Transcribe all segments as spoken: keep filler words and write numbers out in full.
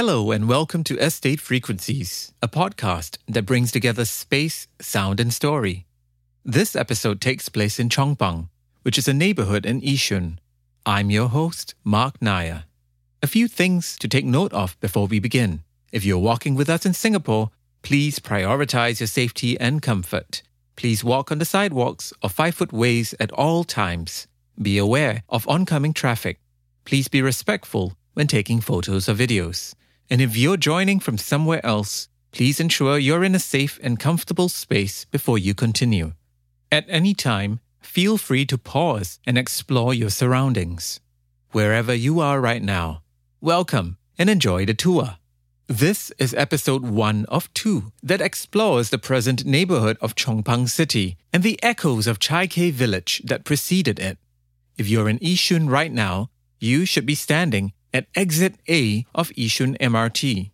Hello and welcome to Estate Frequencies, a podcast that brings together space, sound and story. This episode takes place in Chongpang, which is a neighborhood in Yishun. I'm your host, Mark Nair. A few things to take note of before we begin. If you're walking with us in Singapore, please prioritize your safety and comfort. Please walk on the sidewalks or five-foot ways at all times. Be aware of oncoming traffic. Please be respectful when taking photos or videos. And if you're joining from somewhere else, please ensure you're in a safe and comfortable space before you continue. At any time, feel free to pause and explore your surroundings. Wherever you are right now, welcome and enjoy the tour. This is episode one of two that explores the present neighborhood of Chongpang City and the echoes of Chai Kei Village that preceded it. If you're in Yishun right now, you should be standing at Exit A of Yishun M R T.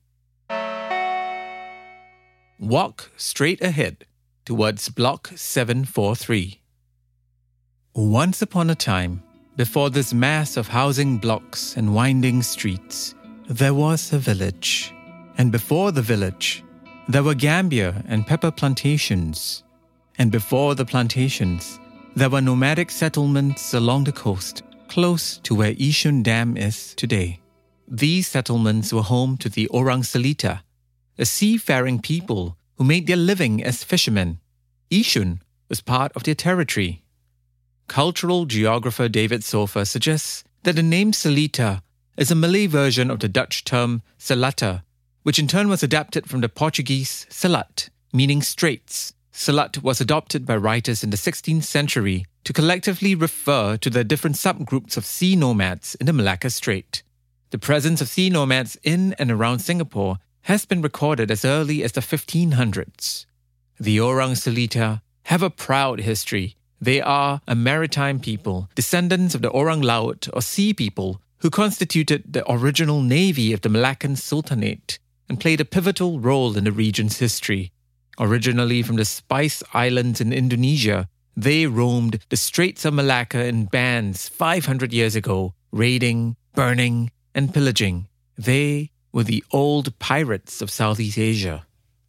Walk straight ahead towards Block seven forty-three. Once upon a time, before this mass of housing blocks and winding streets, there was a village. And before the village, there were gambia and pepper plantations. And before the plantations, there were nomadic settlements along the coast, close to where Yishun Dam is today. These settlements were home to the Orang Selita, a seafaring people who made their living as fishermen. Yishun was part of their territory. Cultural geographer David Sofa suggests that the name Selita is a Malay version of the Dutch term Selata, which in turn was adapted from the Portuguese selat, meaning straits. Selat was adopted by writers in the sixteenth century to collectively refer to the different subgroups of sea nomads in the Malacca Strait. The presence of sea nomads in and around Singapore has been recorded as early as the fifteen hundreds. The Orang Selita have a proud history. They are a maritime people, descendants of the Orang Laut or sea people who constituted the original navy of the Malaccan Sultanate and played a pivotal role in the region's history. Originally from the Spice Islands in Indonesia, they roamed the Straits of Malacca in bands five hundred years ago, raiding, burning, and pillaging. They were the old pirates of Southeast Asia.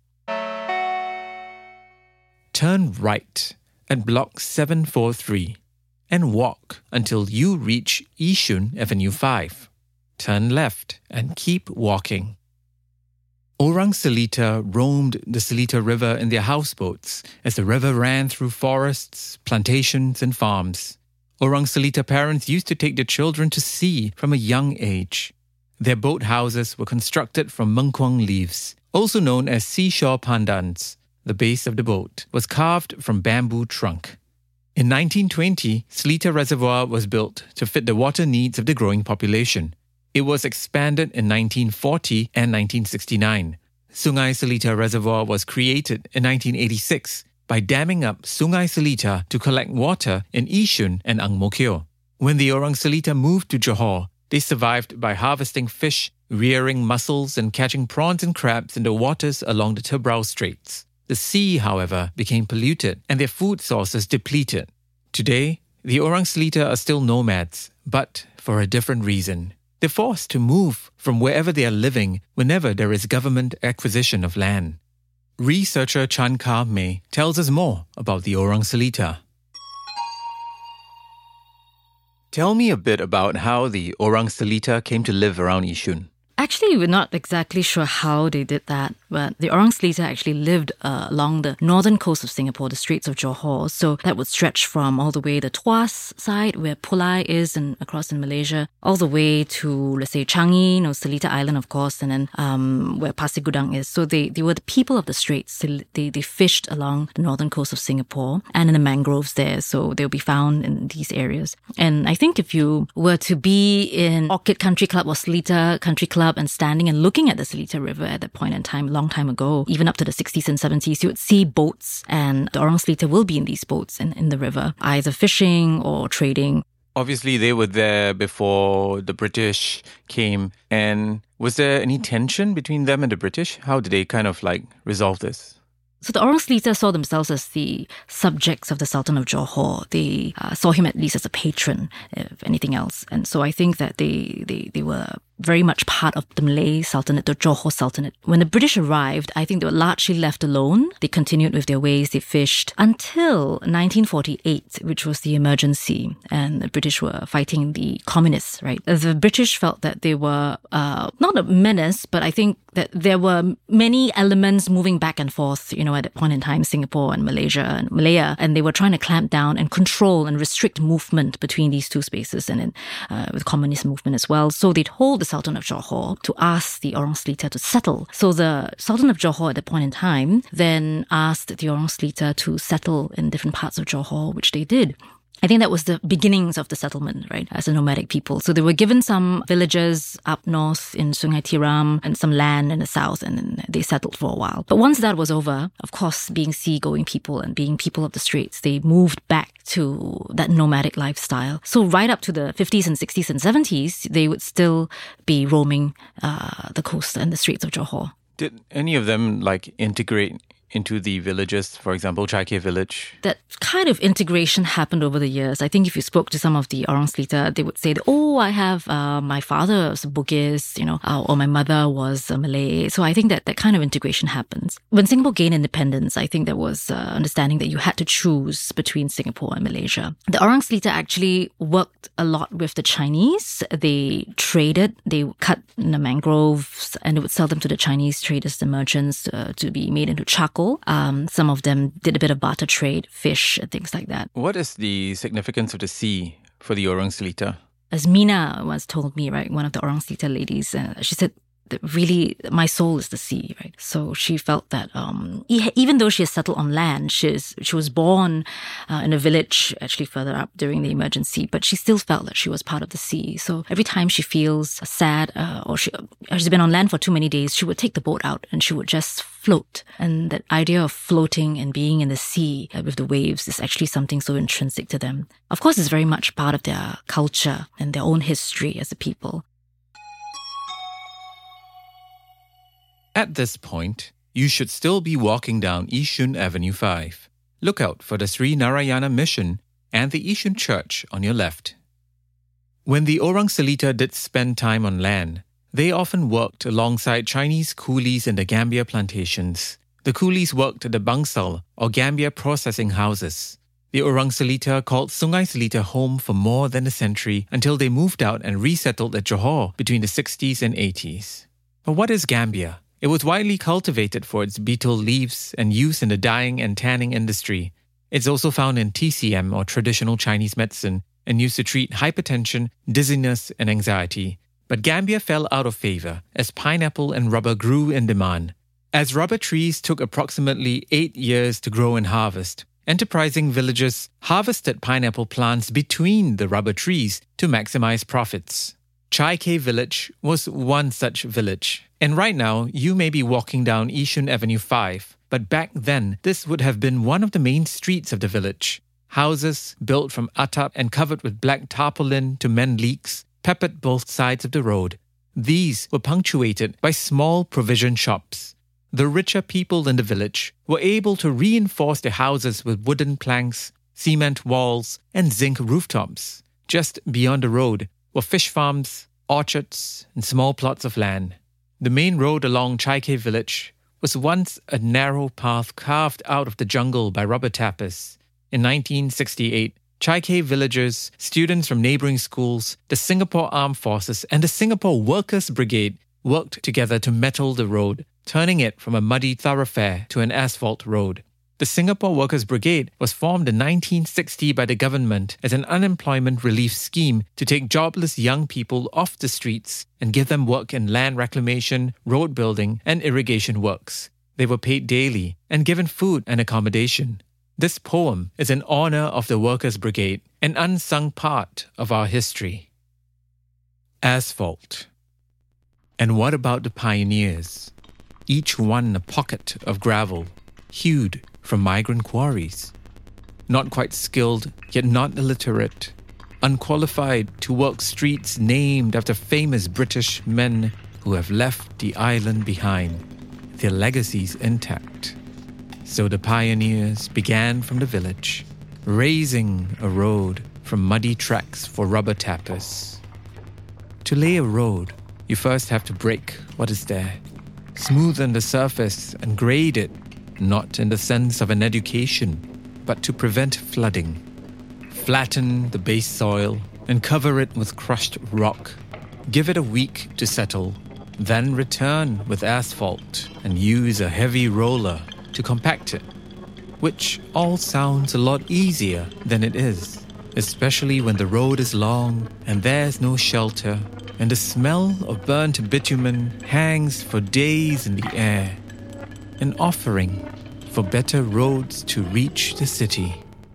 Turn right at Block seven forty-three and walk until you reach Yishun Avenue five. Turn left and keep walking. Orang Selita roamed the Selita River in their houseboats as the river ran through forests, plantations, and farms. Orang Selita parents used to take their children to sea from a young age. Their boat houses were constructed from mengkuang leaves, also known as seashore pandans. The base of the boat was carved from bamboo trunk. In nineteen twenty, Selita Reservoir was built to fit the water needs of the growing population. It was expanded in nineteen forty and nineteen sixty-nine. Sungai Selita Reservoir was created in nineteen eighty-six by damming up Sungai Selita to collect water in Yishun and Ang Mo Kio. When the Orang Selita moved to Johor, they survived by harvesting fish, rearing mussels, and catching prawns and crabs in the waters along the Tebrau Straits. The sea, however, became polluted and their food sources depleted. Today, the Orang Selita are still nomads, but for a different reason. They're forced to move from wherever they are living whenever there is government acquisition of land. Researcher Chan Kah Mei tells us more about the Orang Selita. Tell me a bit about how the Orang Selita came to live around Yishun. Actually, we're not exactly sure how they did that, but the Orang Selita actually lived uh, along the northern coast of Singapore, the Straits of Johor. So that would stretch from all the way the Tuas side, where Pulai is, and across in Malaysia, all the way to, let's say, Changi, you know, Selita Island, of course, and then um, where Pasir Gudang is. So they, they were the people of the Straits. They, they, they fished along the northern coast of Singapore and in the mangroves there. So they'll be found in these areas. And I think if you were to be in Orchid Country Club or Selita Country Club and standing and looking at the Selita River at that point in time, a long time ago, even up to the sixties and seventies, you would see boats, and the Orang Selita will be in these boats in, in the river, either fishing or trading. Obviously, they were there before the British came. And was there any tension between them and the British? How did they kind of like resolve this? So the Orang Selita saw themselves as the subjects of the Sultan of Johor. They uh, saw him at least as a patron, if anything else. And so I think that they, they, they were very much part of the Malay Sultanate, the Johor Sultanate. When the British arrived, I think they were largely left alone. They continued with their ways, they fished until nineteen forty-eight, which was the emergency, and the British were fighting the communists, right? The British felt that they were uh, not a menace, but I think that there were many elements moving back and forth, you know, at that point in time, Singapore and Malaysia and Malaya, and they were trying to clamp down and control and restrict movement between these two spaces, and then uh, with communist movement as well. So they told the Sultan of Johor to ask the Orang Selita to settle. So the Sultan of Johor at that point in time then asked the Orang Selita to settle in different parts of Johor, which they did. I think that was the beginnings of the settlement, right, as a nomadic people. So they were given some villages up north in Sungai Tiram and some land in the south, and then they settled for a while. But once that was over, of course, being seagoing people and being people of the straits, they moved back to that nomadic lifestyle. So right up to the fifties and sixties and seventies, they would still be roaming uh, the coast and the straits of Johor. Did any of them like integrate into the villages, for example, Chai Keh village? That kind of integration happened over the years. I think if you spoke to some of the Orang Selita, they would say, that, oh, I have, uh, my father was a Bugis, you know, uh, or my mother was a Malay. So I think that that kind of integration happens. When Singapore gained independence, I think there was uh, understanding that you had to choose between Singapore and Malaysia. The Orang Selita actually worked a lot with the Chinese. They traded, they cut the mangroves, and they would sell them to the Chinese traders and merchants uh, to be made into charcoal. Um, some of them did a bit of barter trade, fish, and things like that. What is the significance of the sea for the Orang Selita? As Mina once told me, right, one of the Orang Selita ladies, uh, she said, that really, my soul is the sea, right? So she felt that um, e- even though she has settled on land, she, is, she was born uh, in a village actually further up during the emergency, but she still felt that she was part of the sea. So every time she feels sad uh, or she, she's been on land for too many days, she would take the boat out and she would just float. And that idea of floating and being in the sea uh, with the waves is actually something so intrinsic to them. Of course, it's very much part of their culture and their own history as a people. At this point, you should still be walking down Yishun Avenue five. Look out for the Sri Narayana Mission and the Yishun Church on your left. When the Orang Selita did spend time on land, they often worked alongside Chinese coolies in the Gambia plantations. The coolies worked at the Bangsal or Gambia processing houses. The Orang Selita called Sungai Selita home for more than a century until they moved out and resettled at Johor between the sixties and eighties. But what is Gambia? It was widely cultivated for its betel leaves and use in the dyeing and tanning industry. It's also found in T C M or traditional Chinese medicine and used to treat hypertension, dizziness, and anxiety. But Gambia fell out of favor as pineapple and rubber grew in demand. As rubber trees took approximately eight years to grow and harvest, enterprising villagers harvested pineapple plants between the rubber trees to maximize profits. Chai Keh village was one such village. And right now, you may be walking down Yishun Avenue five, but back then, this would have been one of the main streets of the village. Houses built from atap and covered with black tarpaulin to mend leaks peppered both sides of the road. These were punctuated by small provision shops. The richer people in the village were able to reinforce their houses with wooden planks, cement walls, and zinc rooftops. Just beyond the road were fish farms, orchards, and small plots of land. The main road along Chai Keh village was once a narrow path carved out of the jungle by rubber tappers. In nineteen sixty-eight, Chai Keh villagers, students from neighbouring schools, the Singapore Armed Forces, and the Singapore Workers' Brigade worked together to metal the road, turning it from a muddy thoroughfare to an asphalt road. The Singapore Workers' Brigade was formed in nineteen sixty by the government as an unemployment relief scheme to take jobless young people off the streets and give them work in land reclamation, road building, and irrigation works. They were paid daily and given food and accommodation. This poem is in honor of the Workers' Brigade, an unsung part of our history. Asphalt. And what about the pioneers? Each one a pocket of gravel, hewed from migrant quarries. Not quite skilled, yet not illiterate. Unqualified to work streets named after famous British men who have left the island behind, their legacies intact. So the pioneers began from the village, raising a road from muddy tracks for rubber tappers. To lay a road, you first have to break what is there, smoothen the surface and grade it, not in the sense of an education, but to prevent flooding. Flatten the base soil and cover it with crushed rock. Give it a week to settle, then return with asphalt and use a heavy roller to compact it, which all sounds a lot easier than it is, especially when the road is long and there's no shelter and the smell of burnt bitumen hangs for days in the air, an offering for better roads to reach the city.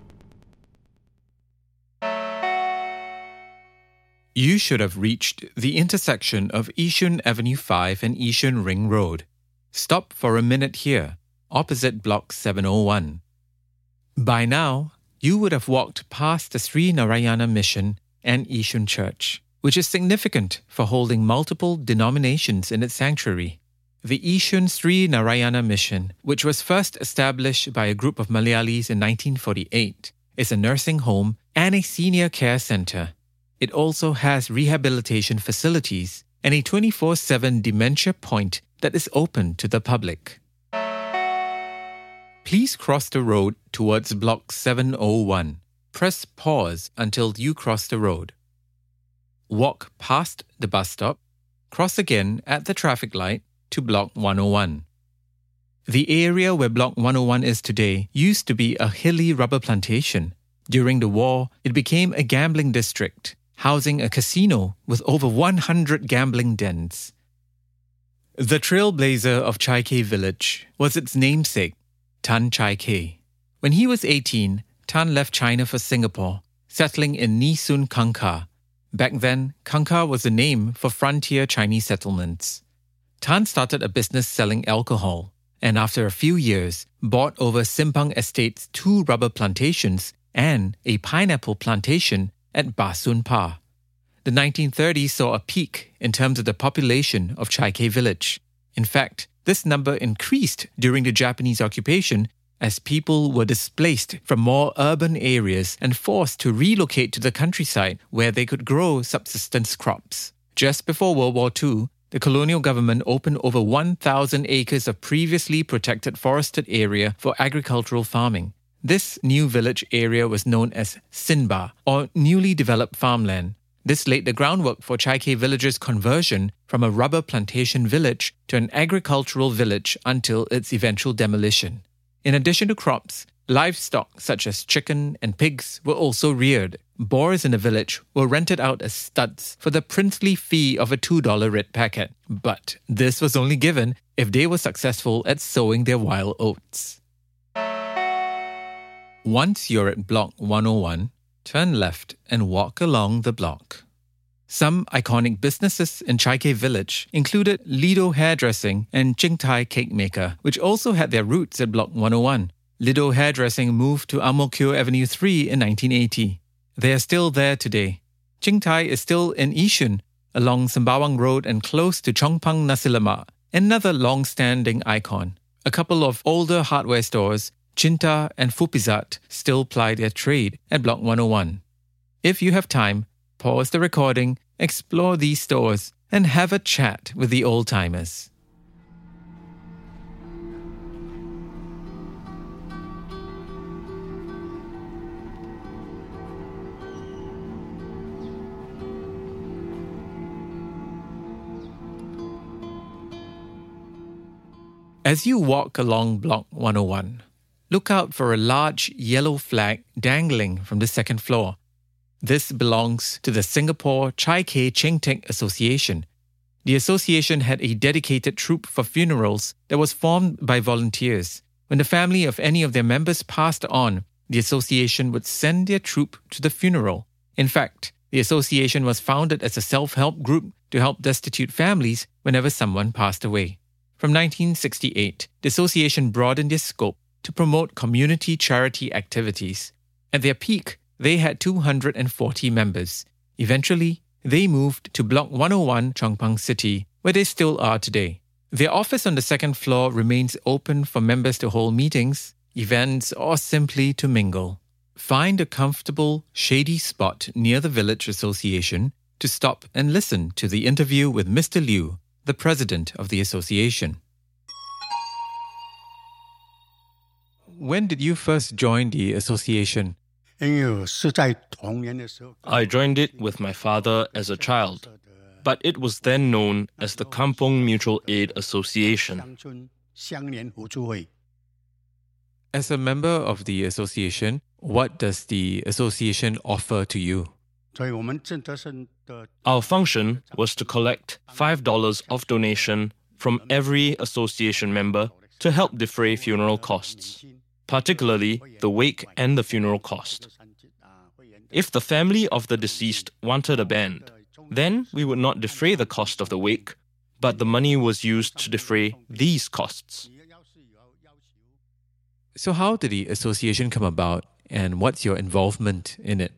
You should have reached the intersection of Yishun Avenue five and Yishun Ring Road. Stop for a minute here, opposite Block seven oh one. By now, you would have walked past the Sri Narayana Mission and Yishun Church, which is significant for holding multiple denominations in its sanctuary. The Yishun Sri Narayana Mission, which was first established by a group of Malayalis in nineteen forty-eight, is a nursing home and a senior care centre. It also has rehabilitation facilities and a twenty-four seven dementia point that is open to the public. Please cross the road towards Block seven oh one. Press pause until you cross the road. Walk past the bus stop, cross again at the traffic light to Block one oh one. The area where Block one oh one is today used to be a hilly rubber plantation. During the war, it became a gambling district, housing a casino with over one hundred gambling dens. The trailblazer of Chai Khe village was its namesake, Tan Chai Khe. When he was eighteen, Tan left China for Singapore, settling in Nee Soon Kangkar. Back then, Kangkar was the name for frontier Chinese settlements. Tan started a business selling alcohol, and after a few years, bought over Simpang Estate's two rubber plantations and a pineapple plantation at Ba Sun Pa. The nineteen thirties saw a peak in terms of the population of Chai Khe village. In fact, this number increased during the Japanese occupation as people were displaced from more urban areas and forced to relocate to the countryside where they could grow subsistence crops. Just before World War Two, the colonial government opened over one thousand acres of previously protected forested area for agricultural farming. This new village area was known as Sinba, or newly developed farmland. This laid the groundwork for Chai Khe village's conversion from a rubber plantation village to an agricultural village until its eventual demolition. In addition to crops, livestock such as chicken and pigs were also reared. Boars in the village were rented out as studs for the princely fee of a two dollar red packet. But this was only given if they were successful at sowing their wild oats. Once you're at Block one oh one, turn left and walk along the block. Some iconic businesses in Chai Khe village included Lido Hairdressing and Ching Tai Cake Maker, which also had their roots at Block one oh one. Lido Hairdressing moved to Ang Mo Kio Avenue three in nineteen eighty. They are still there today. Ching Tai is still in Yishun, along Sembawang Road and close to Chong Pang Nasi Lemak, another long-standing icon. A couple of older hardware stores, Cinta and Fupizat, still ply their trade at Block one oh one. If you have time, pause the recording, explore these stores, and have a chat with the old-timers. As you walk along Block one oh one, look out for a large yellow flag dangling from the second floor. This belongs to the Singapore Chai Khe Cheng Tek Association. The association had a dedicated troop for funerals that was formed by volunteers. When the family of any of their members passed on, the association would send their troop to the funeral. In fact, the association was founded as a self-help group to help destitute families whenever someone passed away. From nineteen sixty-eight, the association broadened their scope to promote community charity activities. At their peak, they had two hundred forty members. Eventually, they moved to Block one oh one, Chong Pang City, where they still are today. Their office on the second floor remains open for members to hold meetings, events, or simply to mingle. Find a comfortable, shady spot near the village association to stop and listen to the interview with Mister Liu, the president of the association. When did you first join the association? I joined it with my father as a child, but it was then known as the Kampong Mutual Aid Association. As a member of the association, what does the association offer to you? Our function was to collect five dollars of donation from every association member to help defray funeral costs, particularly the wake and the funeral cost. If the family of the deceased wanted a band, then we would not defray the cost of the wake, but the money was used to defray these costs. So how did the association come about, and what's your involvement in it?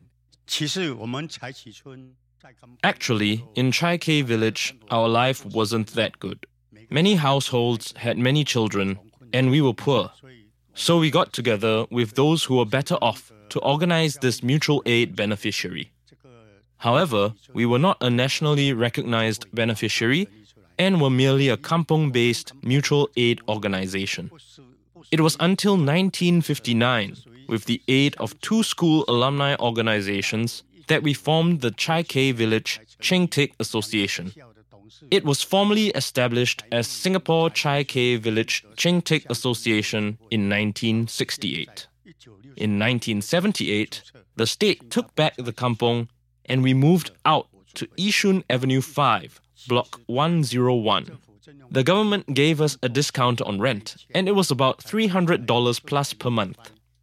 Actually, in Chai Kei village, our life wasn't that good. Many households had many children, and we were poor. So we got together with those who were better off to organize this mutual aid beneficiary. However, we were not a nationally recognized beneficiary and were merely a kampong-based mutual aid organization. It was until nineteen fifty-nine, with the aid of two school alumni organizations, that we formed the Chai Kei Village Ching Tik Association. It was formally established as Singapore Chai Kei Village Ching Tik Association in nineteen sixty-eight. In nineteen seventy-eight, the state took back the kampong and we moved out to Yishun Avenue five, Block one oh one. The government gave us a discount on rent, and it was about three hundred dollars plus per month.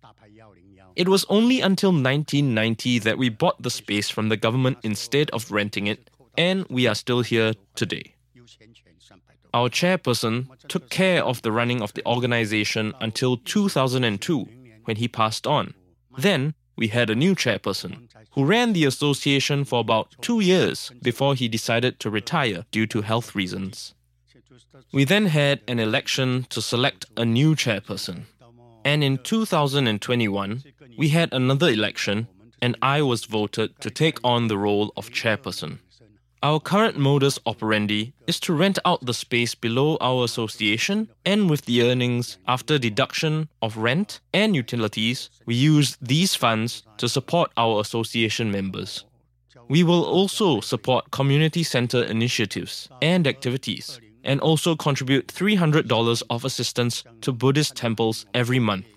It was only until nineteen ninety that we bought the space from the government instead of renting it, and we are still here today. Our chairperson took care of the running of the organization until two thousand two, when he passed on. Then, we had a new chairperson, who ran the association for about two years before he decided to retire due to health reasons. We then had an election to select a new chairperson. And in two thousand twenty-one, we had another election, and I was voted to take on the role of chairperson. Our current modus operandi is to rent out the space below our association, and with the earnings after deduction of rent and utilities, we use these funds to support our association members. We will also support community center initiatives and activities, and also contribute three hundred dollars of assistance to Buddhist temples every month.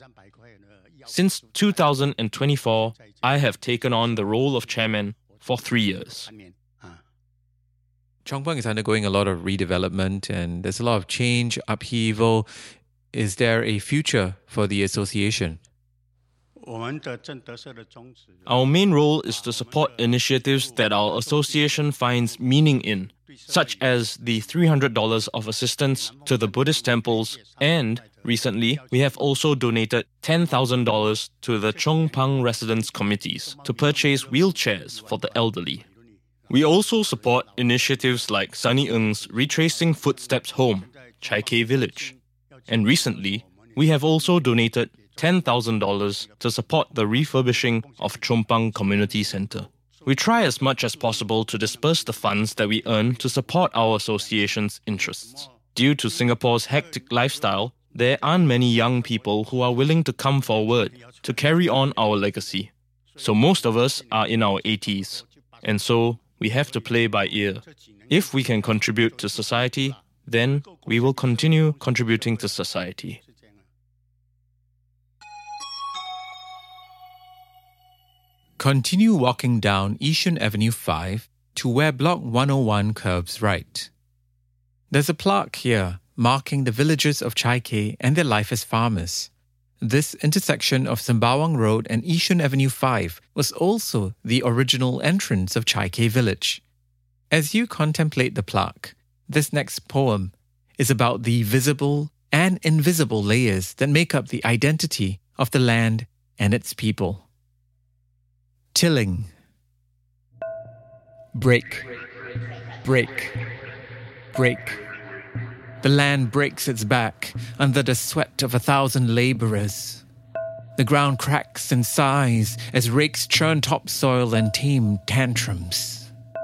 Since two thousand twenty-four, I have taken on the role of chairman for three years. Chong Pang is undergoing a lot of redevelopment and there's a lot of change, upheaval. Is there a future for the association? Our main role is to support initiatives that our association finds meaning in, such as the three hundred dollars of assistance to the Buddhist temples, and recently we have also donated ten thousand dollars to the Chong Pang residence committees to purchase wheelchairs for the elderly. We also support initiatives like Sunny Ng's Retracing Footsteps Home, Chai Kei Village. And recently, we have also donated ten thousand dollars to support the refurbishing of Chong Pang Community Centre. We try as much as possible to disperse the funds that we earn to support our association's interests. Due to Singapore's hectic lifestyle, there aren't many young people who are willing to come forward to carry on our legacy. So most of us are in our eighties. And so, we have to play by ear. If we can contribute to society, then we will continue contributing to society. Continue walking down Yishun Avenue five to where Block one oh one curves right. There's a plaque here marking the villages of Chai Kei and their life as farmers. This intersection of Sembawang Road and Yishun Avenue five was also the original entrance of Chai Kei Village. As you contemplate the plaque, this next poem is about the visible and invisible layers that make up the identity of the land and its people. Tilling. Break, break, break. The land breaks its back under the sweat of a thousand labourers. The ground cracks and sighs as rakes churn topsoil and tame tantrums.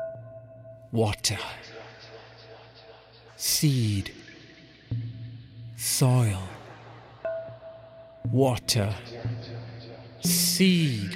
water, seed, soil, water, seed,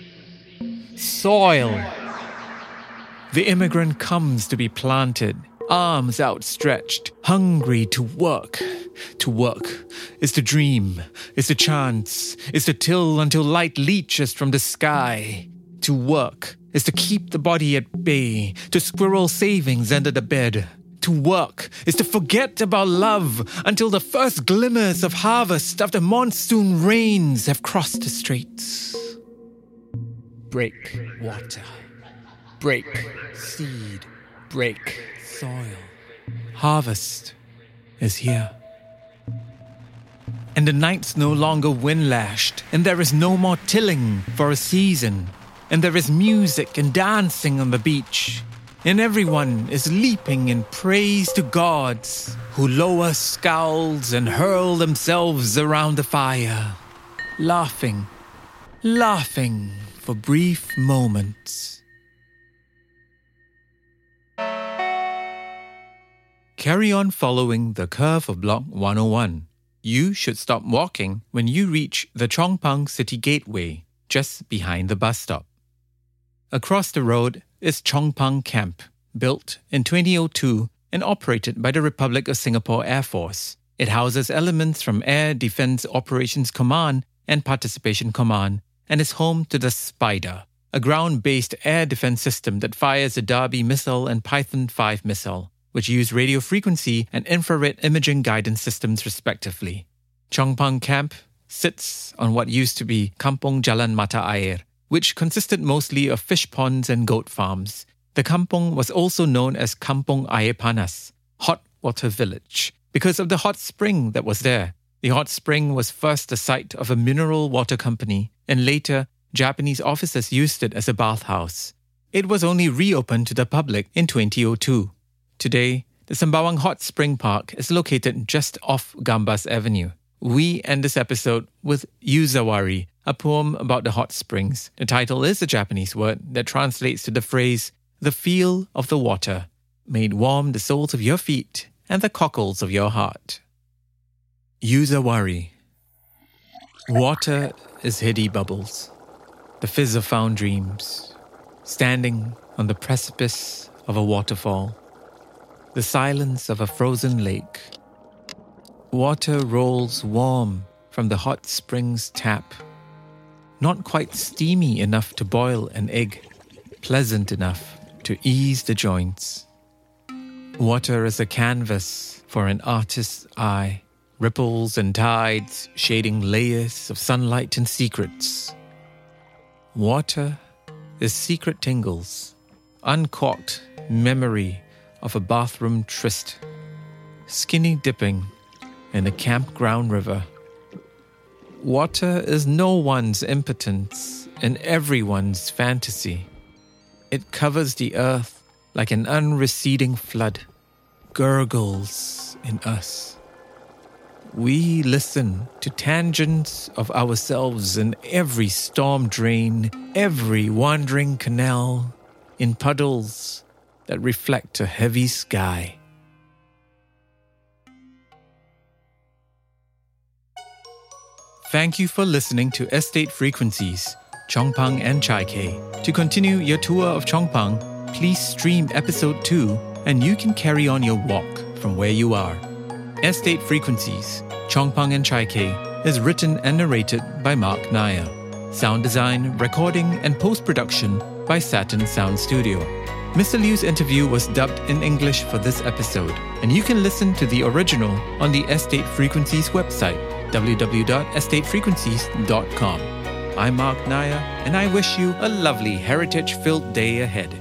soil. The immigrant comes to be planted, arms outstretched, hungry to work. To work is to dream, is to chance, is to till until light leaches from the sky. To work is to keep the body at bay, to squirrel savings under the bed. To work is to forget about love until the first glimmers of harvest after monsoon rains have crossed the straits. Break water, break seed, break soil. Harvest is here. And the night's no longer wind-lashed, and there is no more tilling for a season, and there is music and dancing on the beach, and everyone is leaping in praise to gods who lower scowls and hurl themselves around the fire, laughing, laughing for brief moments. Carry on following the curve of Block one oh one. You should stop walking when you reach the Chongpang City Gateway, just behind the bus stop. Across the road is Chongpang Camp, built in twenty oh two and operated by the Republic of Singapore Air Force. It houses elements from Air Defense Operations Command and Participation Command and is home to the Spider, a ground-based air defense system that fires the Derby missile and Python five missile, which use radio frequency and infrared imaging guidance systems respectively. Chongpang Camp sits on what used to be Kampung Jalan Mata Air, which consisted mostly of fish ponds and goat farms. The kampung was also known as Kampung Air Panas, hot water village, because of the hot spring that was there. The hot spring was first the site of a mineral water company, and later Japanese officers used it as a bathhouse. It was only reopened to the public in twenty oh two. Today, the Sembawang Hot Spring Park is located just off Gambas Avenue. We end this episode with Yuzawari, a poem about the hot springs. The title is a Japanese word that translates to the phrase, the feel of the water, made warm the soles of your feet and the cockles of your heart. Yuzawari. Water is heady bubbles, the fizz of found dreams, standing on the precipice of a waterfall, the silence of a frozen lake. Water rolls warm from the hot spring's tap, not quite steamy enough to boil an egg, pleasant enough to ease the joints. Water is a canvas for an artist's eye, ripples and tides shading layers of sunlight and secrets. Water is secret tingles, uncorked memory of a bathroom tryst, skinny dipping in a campground river. Water is no one's impotence and everyone's fantasy. It covers the earth like an unreceding flood, gurgles in us. We listen to tangents of ourselves in every storm drain, every wandering canal, in puddles that reflect a heavy sky. Thank you for listening to Estate Frequencies, Chongpang and Chai Kei. To continue your tour of Chongpang, please stream episode two and you can carry on your walk from where you are. Estate Frequencies, Chongpang and Chai Kei is written and narrated by Mark Nair. Sound design, recording and post-production by Saturn Sound Studio. Mister Liu's interview was dubbed in English for this episode, and you can listen to the original on the Estate Frequencies website, w w w dot estate frequencies dot com. I'm Mark Nair, and I wish you a lovely heritage-filled day ahead.